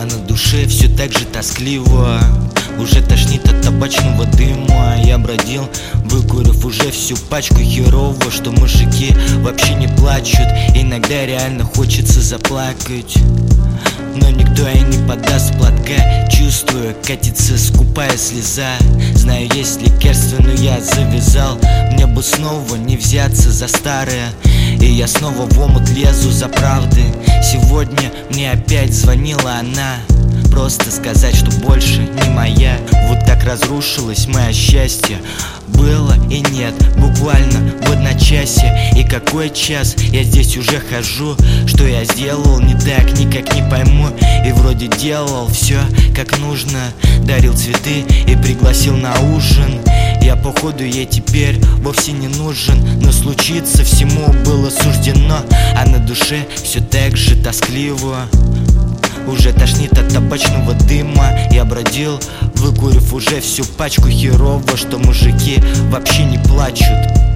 на душе все так же тоскливо. Уже тошнит от табачного дыма. Я бродил, выкурив уже всю пачку. Херово, что мужики вообще не плачут. Иногда реально хочется заплакать, но никто и не подаст платка. Чувствую, катится скупая слеза. Знаю, есть лекарство, но я завязал. Мне бы снова не взяться за старое, и я снова в омут лезу за правды. Сегодня мне опять звонила она, просто сказать, что больше не моя. Вот так разрушилось мое счастье. Было и нет, буквально в одночасье. И какой час я здесь уже хожу? Что я сделал не так, никак не пойму. И вроде делал все как нужно. Дарил цветы и пригласил на ужин. Я походу ей теперь вовсе не нужен, но случиться всему было суждено. А на душе все так же тоскливо. Уже тошнит от табачного дыма. Я бродил, выкурив уже всю пачку. Херово, что мужики вообще не плачут.